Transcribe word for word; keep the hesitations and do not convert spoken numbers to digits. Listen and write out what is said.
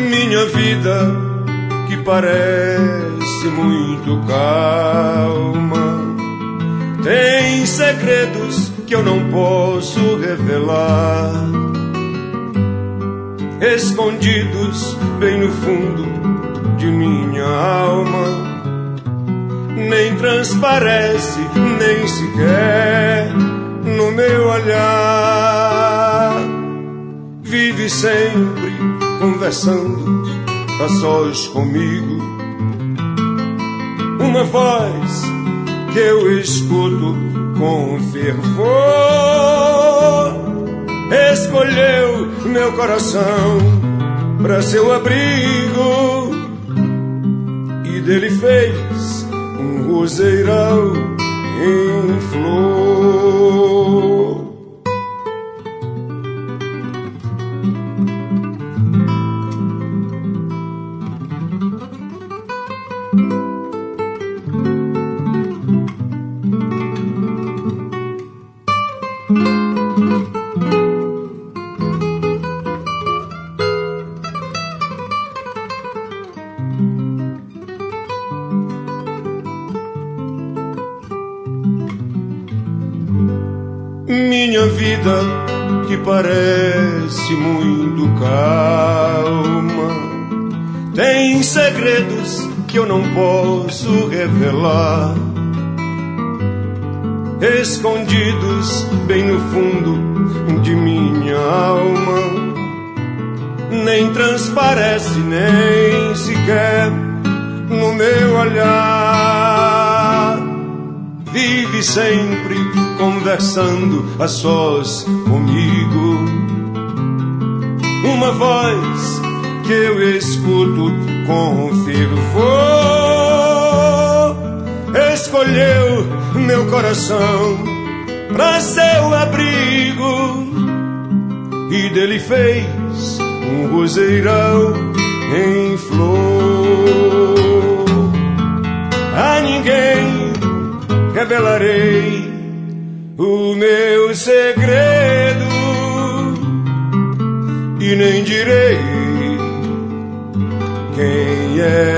Minha vida que parece muito calma tem segredos que eu não posso revelar, escondidos bem no fundo de minha alma. Nem transparece, nem sequer no meu olhar. Vive sempre conversando a sós comigo, uma voz que eu escuto com fervor. Escolheu meu coração para seu abrigo e dele fez um roseirão em flor. Minha vida que parece muito calma tem segredos que eu não posso revelar, escondidos bem no fundo de minha alma. Nem transparece, nem sequer no meu olhar. Vive sempre conversando a sós comigo, uma voz que eu escuto com fervor. Escolheu meu coração pra seu abrigo e dele fez um roseirão em flor. A ninguém revelarei o meu segredo e nem direi quem é